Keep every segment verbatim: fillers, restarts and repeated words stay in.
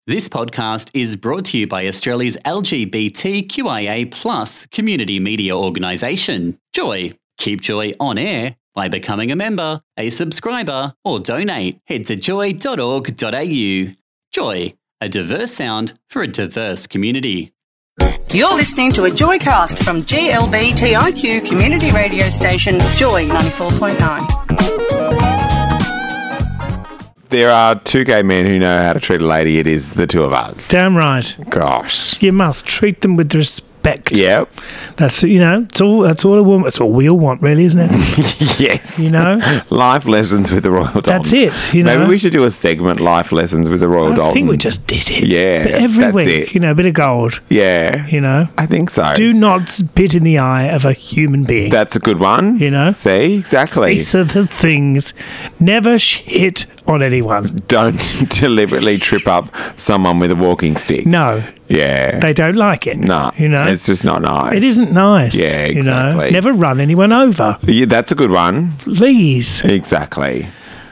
This podcast is brought to you by Australia's L G B T Q I A plus community media organisation, Joy. Keep Joy on air by becoming a member, a subscriber, or donate. Head to joy dot org dot a u. Joy, a diverse sound for a diverse community. You're listening to a Joycast from G L B T I Q community radio station Joy ninety-four point nine. There are two gay men who know how to treat a lady. It is the two of us. Damn right. Gosh. You must treat them with respect. Yep. That's, you know, it's all, that's all a woman, that's all we all want, really, isn't it? Yes. You know? Life lessons with the Royal Dons. That's it, you know? Maybe we should do a segment, Life Lessons with the Royal I Dons. I think we just did it. Yeah. But every that's week, it. you know, a bit of gold. Yeah. You know? I think so. Do not spit in the eye of a human being. That's a good one. You know? See? Exactly. These are the things. Never shit on anyone. Don't deliberately trip up someone with a walking stick. No. Yeah. They don't like it. No. You know? It's just not nice. It isn't nice. Yeah, exactly. You know? Never run anyone over. Yeah, that's a good one. Please. Exactly.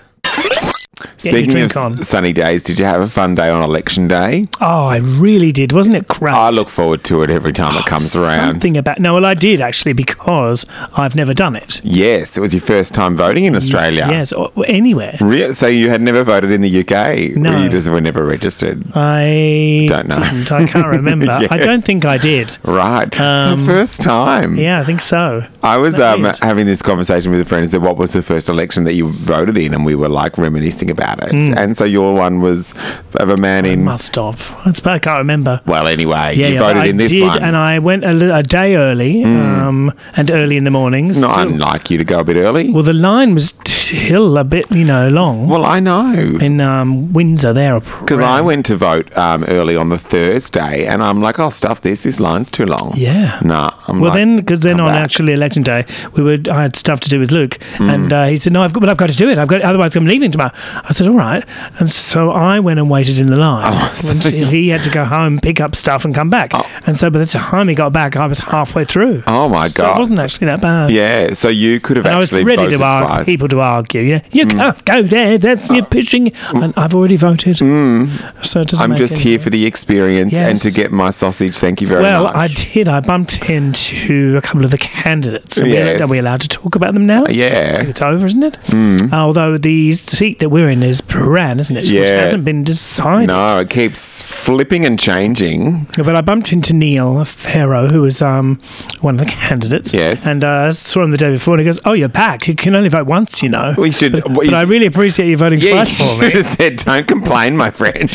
Get your Speaking drink of on. s- sunny days, did you have a fun day on election day? Oh, I really did. Wasn't it great? I look forward to it every time it comes around. Something about... No, well, I did, actually, because I've never done it. Yes, it was your first time voting in Australia. Yes, or anywhere. Re- so you had never voted in the U K? No. Or you just were never registered? I Don't know. didn't. I can't remember. Yeah. I don't think I did. Right. Um, so first time. Yeah, I think so. I was That's um, it. having this conversation with a friend and said, what was the first election that you voted in? And we were like reminiscing about it. Mm. And so your one was of a man in... Must have. That's, I can't remember. Well, anyway, Yeah, you yeah, voted I in this did, one. and I went a, li- a day early, um, and early in the mornings. Not Still- unlike you to go a bit early. Well, the line was still a bit, you know, long. Well, I know. in um, Windsor there. Because I went to vote um, early on the Thursday, and I'm like, "Oh, stuff this. This line's too long." Yeah. Nah. I'm Well, like, then, because then come on back. actually election day, we would I had stuff to do with Luke, Mm. and uh, he said, "No, I've got, but I've got to do it. I've got, otherwise I'm leaving tomorrow." I said, "All right," and so I went and waited in the line Oh, so until you- he had to go home, pick up stuff, and come back. Oh. And so by the time he got back, I was halfway through. Oh my So god! it wasn't actually that bad. Yeah, so you could have And I was actually ready voted to argue, twice. people to argue. You know, you can't go there. That's you're pushing. And I've already voted. So it doesn't I'm make just any here for the experience and to Yes. get my sausage. Thank you very Well, much. I did. I bumped into a couple of the candidates. Are, we, Yes. are we allowed to talk about them now? Yeah. It's over, isn't it? Mm. Although the seat that we're in is Paran, isn't it? Which Yeah. hasn't been decided. No, it keeps flipping and changing. But I bumped into Neil Farrow, who was um, one of the candidates. Yes. And uh, I saw him the day before, and he goes, "Oh, you're back. You can only vote once, you know." We should. But, what but you- I really appreciate you voting yeah, twice for you me. should have said, "Don't complain, my friend."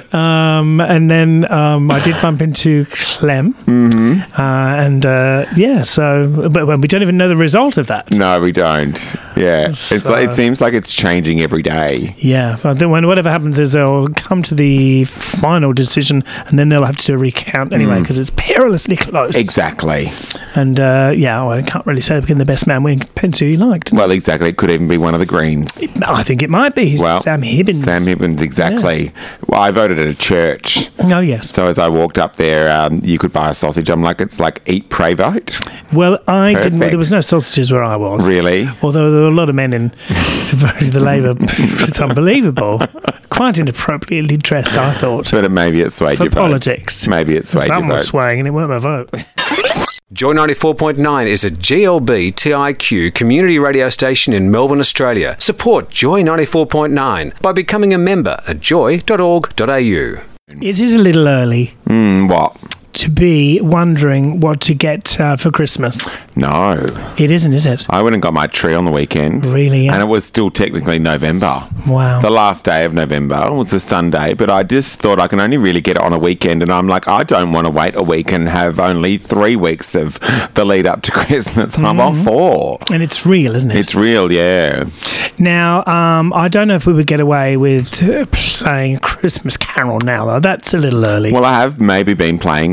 Um, and then um, I did bump into Clem. Mm-hmm. Uh, and uh, yeah, so, but well, we don't even know the result of that. No, we don't. Yeah, it's So- like, it seems like it's changing every day. Yeah, but then when whatever happens is they'll come to the final decision, and then they'll have to recount anyway because it's perilously close. Exactly. And uh, yeah, well, I can't really say because the best man winning depends who you liked. Well, exactly. It could even be one of the Greens. I think it might be Well, Sam Hibbins. Sam Hibbins, exactly. Well, I voted at a church. Oh yes. So as I walked up there, um, you could buy a sausage. I'm like, it's like eat, pray, vote. Well, I didn't. Perfect. There was no sausages where I was. Really? Although there were a lot of men in the Labour. It's unbelievable. Quite inappropriately dressed, I thought. But it, maybe it swayed For your vote. politics. Maybe it swayed your Someone was vote. swaying, and it weren't my vote. Joy ninety-four point nine is a G L B T I Q community radio station in Melbourne, Australia. Support Joy ninety-four point nine by becoming a member at joy dot org dot a u. Is it a little early Mm, what? to be wondering what to get uh, for Christmas? No. It isn't, is it? I went and got my tree on the weekend. Really? Yeah. And it was still technically November. Wow. The last day of November was a Sunday, but I just thought I can only really get it on a weekend, and I'm like, I don't want to wait a week and have only three weeks of the lead up to Christmas. I want four. And it's real, isn't it? It's real, yeah. Now, um, I don't know if we would get away with uh, playing a Christmas Carol now, though. That's a little early. Well, I have maybe been playing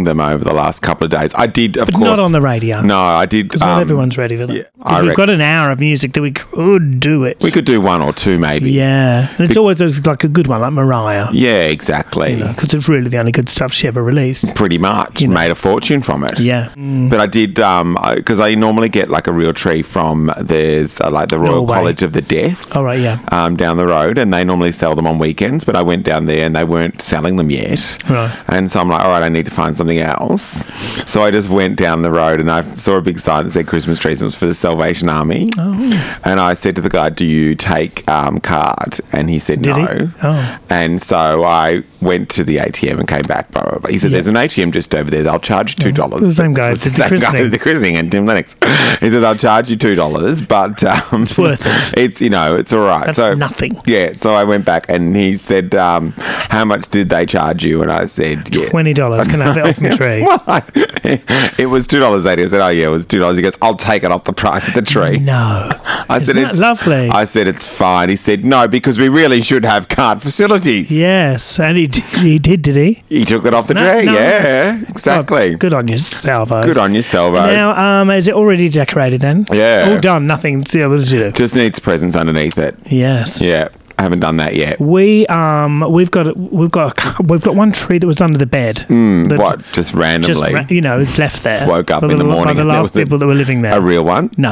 them over the last couple of days. I did, of But course. not on the radio. No, I did. Because not um, everyone's ready for that. yeah, 'Cause I we've reckon- got an hour of music that we could do it. We could do one or two, maybe. Yeah. And it's Be- always always like a good one, like Mariah. Yeah, exactly. Because it's really the only good stuff she ever released. Pretty much. You know. Made a fortune from it. Yeah. Mm. But I did, um, because I normally get like a real tree from, there's uh, like the Royal Norway. College of the Deaf. All right, yeah. Um, down the road, and they normally sell them on weekends, but I went down there and they weren't selling them yet. Right. And so I'm like, all right, I need to find something else. So I just went down the road and I saw a big sign that said Christmas trees, and it was for the Salvation Army. Oh. And I said to the guy, do you take um, card? And he said Did no. he? Oh. And so I went to the A T M and came back, blah, blah, blah. He said, Yeah. there's an A T M just over there. They'll charge you two dollars. The same guy It was did the same guy christening. did the christening and Tim Lennox. He said, they'll charge you two dollars, but um, It's worth it. It's, you know, it's all right. That's so nothing. Yeah. So I went back and he said, um, how much did they charge you? And I said, yeah. twenty dollars. Can I have it off my tree? Well, I- it was two dollars eighty. I said, oh, yeah, it was two dollars. He goes, I'll take it off the price of the tree. No. I said, Isn't that it's lovely? I said, it's fine. He said, no, because we really should have card facilities. Yes. And he, d- he did, did he? He took it off the No, tree. no, yeah, that's- exactly. Oh, good on you, Salvo. Good on you, Salvos. Now, um, is it already decorated then? Yeah. All done. Nothing to able to do. Just needs presents underneath it. Yes. Yeah, I haven't done that yet. We um we've got we've got a, cou- we've got one tree that was under the bed. Mm, That what? Just randomly? Just ra- you know, it's left there. Just woke up by in the by morning the and there last was a- people that were living there. a real one? No.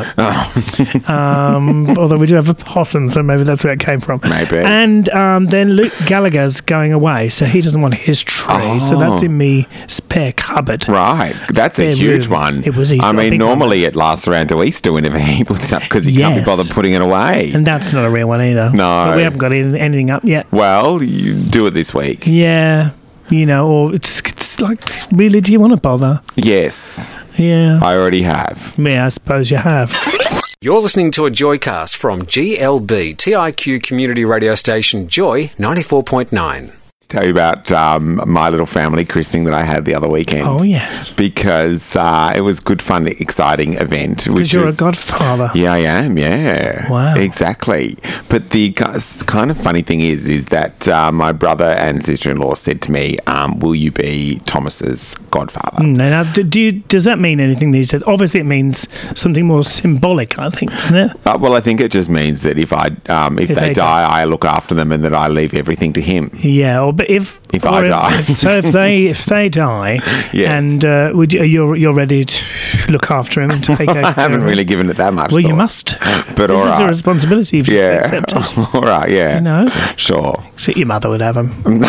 um, although we do have a possum, so maybe that's where it came from. Maybe. And um, then Luke Gallagher's going away, so he doesn't want his tree. So that's Oh. in me spare cupboard. Right, that's a Spare huge room. one. It was- he's I got a mean, big one. normally it lasts around to Easter whenever he puts up because he can't be Yes. bothered putting it away. And that's not a real one either. No. But we haven't got in- anything up yet. Well, you do it this week. Yeah. You know, or it's, it's like, really, do you want to bother? Yes, Yeah. I already have. Yeah, I suppose you have. You're listening to a Joycast from G L B T I Q community radio station Joy ninety-four point nine. Tell you about um, my little family christening that I had the other weekend. Oh, yes. Because uh, it was good, fun, exciting event. Because Which you're was, a godfather. Yeah, I am. Yeah. Wow. Exactly. But the ki- kind of funny thing is, is that uh, my brother and sister-in-law said to me, um, "Will you be Thomas's godfather?" Mm, Now, do do you, does that mean anything these days? Obviously, it means something more symbolic, I think, doesn't it? Uh, well, I think it just means that if I, um, if, If they, they die, I look after them, and that I leave everything to him. Yeah, or but if If or I die. if, so if they if they die, Yes. and uh, would you, you're you're ready to look after him and take over? I haven't really given it that much. Well, you thought. must. But this all is a right. responsibility you've just Yeah. accepted. All right. Yeah. You know, Sure. so your mother would have him.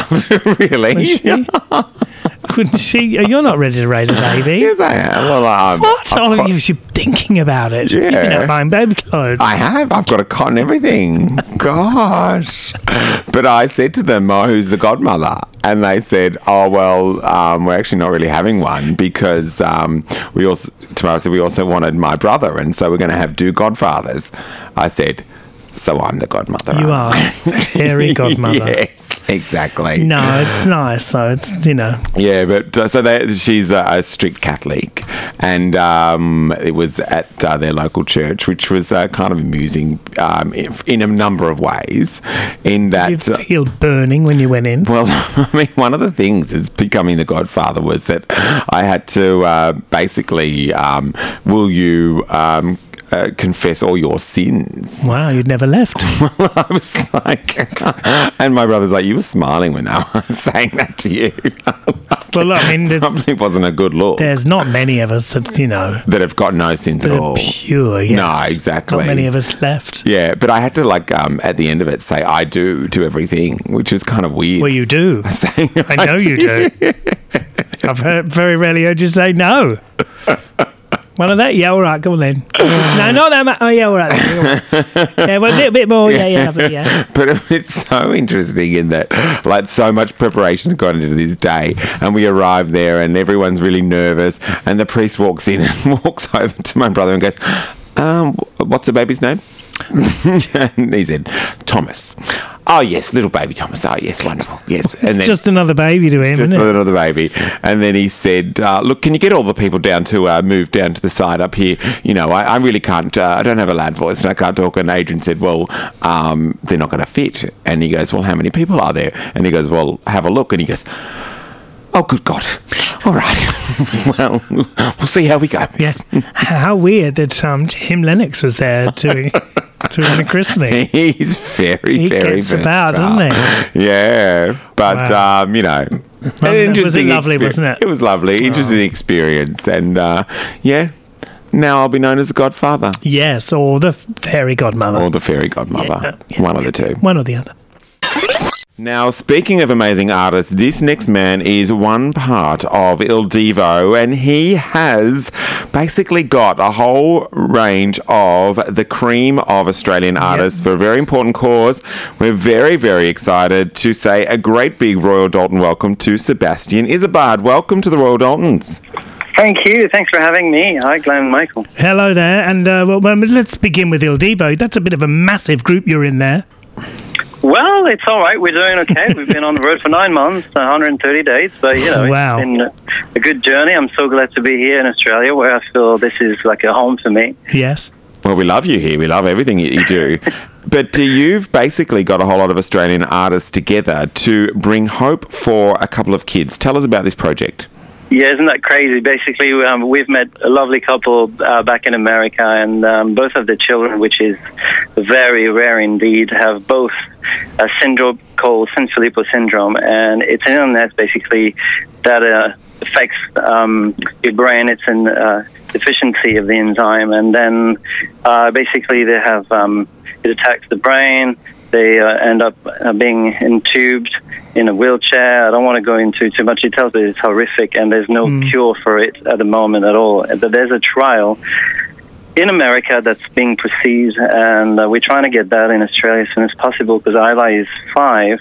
Really? Would she? Couldn't she? You're not ready to raise a baby. Yes, I am. Well, um, What? I've All of got- you should be thinking about it. Yeah. You're not buying baby clothes. I have. I've got a cot and everything. Gosh. But I said to them, oh, who's the godmother? And they said, oh, well, um, we're actually not really having one because um, we also, tomorrow said we also wanted my brother. And so we're going to have two godfathers. I said, so I'm the godmother. You aren't I?" are fairy godmother. Yes, exactly. No, it's nice though. It's you know. Yeah, but uh, so they, she's a, a strict Catholic, and um, it was at uh, their local church, which was uh, kind of amusing um, if, in a number of ways. In You that, uh, feel burning when you went in. well, I mean, one of the things is becoming the godfather was that I had to uh, basically, um, will you? Um, Uh, confess all your sins. Wow, you'd never left. I was like, and my brother's like, you were smiling when I was saying that to you. Well, I mean, there's, Probably wasn't a good look. there's not many of us that you know That have got no sins that at are all. pure. Yes. No, exactly. Not many of us left. Yeah, but I had to like um, at the end of it say I do to everything, which was kind of weird. Well, you do. Saying I know you do. I've heard, very rarely heard you say no. One of that? Yeah, all right, go on then. No, not that much. Oh, yeah, all right. Then. Yeah, well, a little bit more. Yeah, yeah, but yeah. But it's so interesting in that, like, so much preparation has gone into this day, and we arrive there, and everyone's really nervous, and the priest walks in and walks over to my brother and goes, um, "What's the baby's name?" And he said, "Thomas." Oh yes, little baby Thomas. Oh yes, wonderful. Yes, and It's just another baby to him, just isn't a it? little baby. And then he said, uh, look, can you get all the people down to uh, move down to the side up here? You know, I, I really can't, uh, I don't have a loud voice and I can't talk. And Adrian said, well, um, they're not going to fit. And he goes, well, how many people are there? And he goes, well, have a look. And he goes, oh, good God. All right. Well, we'll see how we go. Yeah. How weird that um, Tim Lennox was there doing doing the christening. He's very, He very gets about, versatile. doesn't he? Yeah. But, Wow. um, you know, Well, an was it interesting lovely, exper- wasn't it? It was lovely. Interesting experience. And, uh, yeah, now I'll be known as the godfather Yes, or the fairy godmother. or the fairy godmother. Yeah, yeah, One of the two. One or the other. Now, speaking of amazing artists, this next man is one part of Il Divo, and he has basically got a whole range of the cream of Australian artists for a very important cause. We're very, very excited to say a great big Royal Dalton welcome to Sebastian Isabard. Welcome to the Royal Daltons. Thank you. Thanks for having me. Hi, Glenn and Michael. Hello there, and uh, well, well, let's begin with Il Divo. That's a bit of a massive group you're in there. Well, it's all right. We're doing okay. We've been on the road for nine months, one hundred thirty days, but, you know, Wow. it's been a good journey. I'm so glad to be here in Australia, where I feel this is like a home for me. Yes. Well, we love you here. We love everything that you do. But uh, you've basically got a whole lot of Australian artists together to bring hope for a couple of kids. Tell us about this project. Yeah, isn't that crazy? Basically, um, we've met a lovely couple uh, back in America, and um, both of the children, which is very rare indeed, have both a syndrome called Sanfilippo syndrome, and it's an illness basically that uh, affects um, your brain. It's an uh, deficiency of the enzyme, and then uh, basically they have um, it attacks the brain. They uh, end up uh, being intubed in a wheelchair. I don't want to go into too much details, but it's horrific, and there's no Mm. cure for it at the moment at all. But there's a trial in America that's being perceived, and uh, we're trying to get that in Australia as soon as possible, because Isla is five,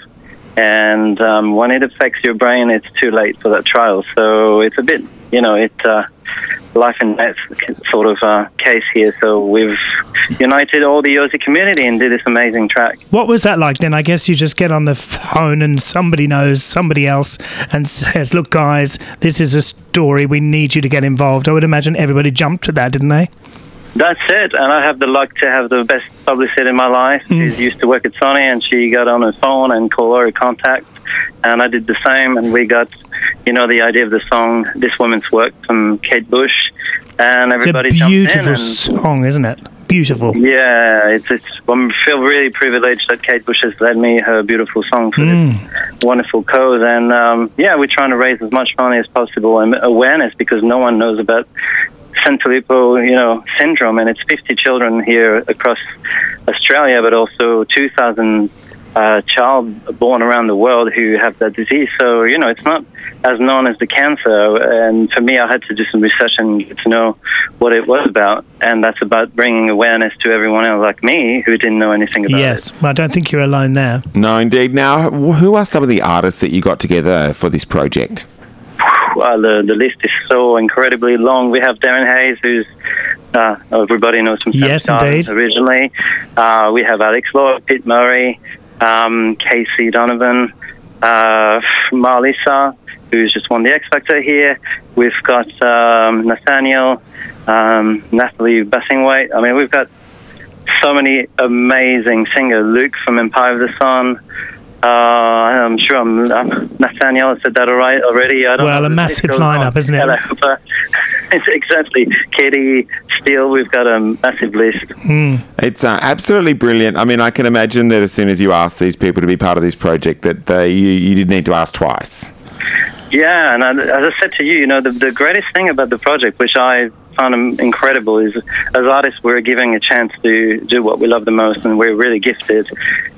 and um, when it affects your brain, it's too late for that trial. So it's a bit, you know, it uh, life and death sort of uh, case here. So we've united all the Aussie community and did this amazing track. What was that like then? I guess you just get on the phone and somebody knows somebody else and says, look, guys, this is a story. We need you to get involved. I would imagine everybody jumped at that, didn't they? That's it, and I have the luck to have the best publicist in my life. Mm. She used to work at Sony, and she got on her phone and called her contact, and I did the same, and we got, you know, the idea of the song, This Woman's Work, from Kate Bush, and everybody it's a jumped in. beautiful And song, isn't it? Beautiful. yeah, it's, it's, I feel really privileged that Kate Bush has led me her beautiful song for Mm. this wonderful cause. And um, yeah, we're trying to raise as much money as possible and awareness, because no one knows about Sanfilippo, you know, syndrome, and it's fifty children here across Australia, but also two thousand uh, child born around the world who have that disease. So, you know, it's not as known as the cancer. And for me, I had to do some research and get to know what it was about. And that's about bringing awareness to everyone else like me who didn't know anything about Yes. it. Well, I don't think you're alone there. No, indeed. Now, wh- who are some of the artists that you got together for this project? Well, the, the list is so incredibly long. We have Darren Hayes, who's uh, everybody knows from Yes, South Gardens indeed. originally. Uh, we have Alex Lloyd, Pete Murray, um, Casey Donovan, uh, Marlisa, who's just won the X Factor here. We've got um, Nathaniel, um, Natalie Bassingwaite. I mean, we've got so many amazing singers. Luke from Empire of the Sun. Uh, I'm sure I'm, I'm Nathaniel. I said that all right already. I don't Well, know. a The massive list goes on. lineup, isn't it? Ella Hooper. It's exactly. Katie Steele. We've got a massive list. Mm. It's uh, absolutely brilliant. I mean, I can imagine that as soon as you asked these people to be part of this project, that they, you, you did need to ask twice. Yeah, and I, as I said to you, you know, the, the greatest thing about the project, which I found incredible, is as artists we're giving a chance to do what we love the most, and we're really gifted.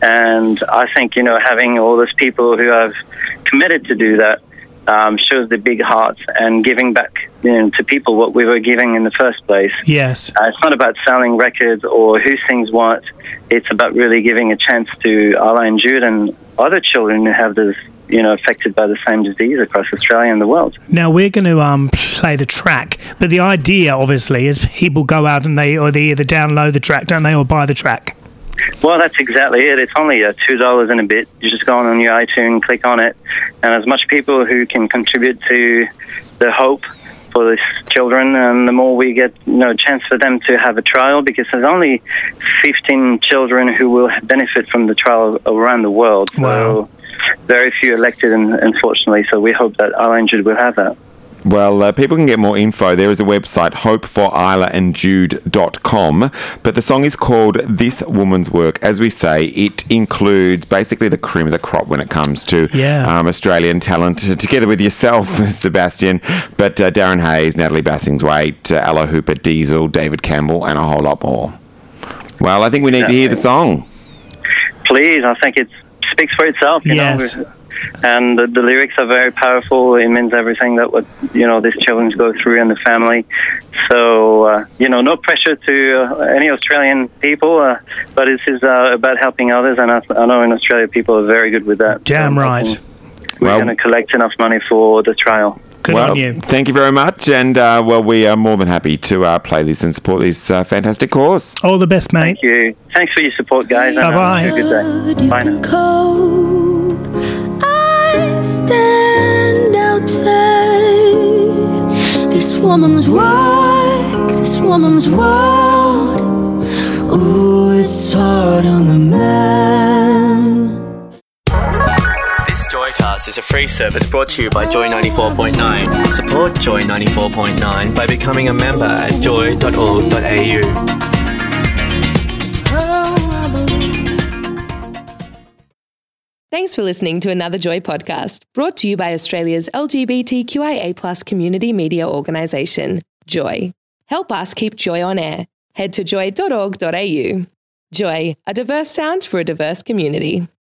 And I think, you know, having all those people who have committed to do that um, shows the big hearts and giving back, you know, to people what we were giving in the first place. Yes. Uh, it's not about selling records or who sings what. It's about really giving a chance to Arla and Jude and other children who have this, you know, affected by the same disease across Australia and the world. Now we're going to um, play the track, but the idea, obviously, is people go out and they or they either download the track, don't they, or buy the track. Well, that's exactly it. It's only uh, two dollars and a bit. You just go on your iTunes, click on it, and as much people who can contribute to the hope for these children, and the more we get, you know, a chance for them to have a trial, because there's only fifteen children who will benefit from the trial around the world. Wow. So very few elected, and unfortunately, so we hope that Arla and Jude will have that. Well, uh, people can get more info. There is a website, hope for isla and jude dot com. But the song is called This Woman's Work. As we say, it includes basically the cream of the crop when it comes to Yeah. um, Australian talent, together with yourself, Sebastian, but uh, Darren Hayes, Natalie Bassingthwaite, uh, Ella Hooper, Diesel, David Campbell, and a whole lot more. Well, I think we need to hear the song. Please, I think it speaks for itself. You Yes. know, and the, the lyrics are very powerful. It means everything that what you know these children go through in the family. So uh, you know, no pressure to uh, any Australian people, uh, but this is uh, about helping others. And I, I know in Australia people are very good with that. Damn So right. We're Well- going to collect enough money for the trial. Good well, on you. Thank you very much. And, uh, well, we are more than happy to uh, play this and support this uh, fantastic cause. All the best, mate. Thank you. Thanks for your support, guys. and, uh, Bye-bye. Have a good day. Bye now. Cope. I stand outside this woman's work, this woman's world. Ooh, it's hard on the man. This Joycast is a free service brought to you by Joy ninety-four point nine. Support Joy ninety-four point nine by becoming a member at joy dot org dot a u. Thanks for listening to another Joy podcast, brought to you by Australia's L G B T Q I A plus community media organisation, Joy. Help us keep Joy on air. Head to joy dot org dot a u. Joy, a diverse sound for a diverse community.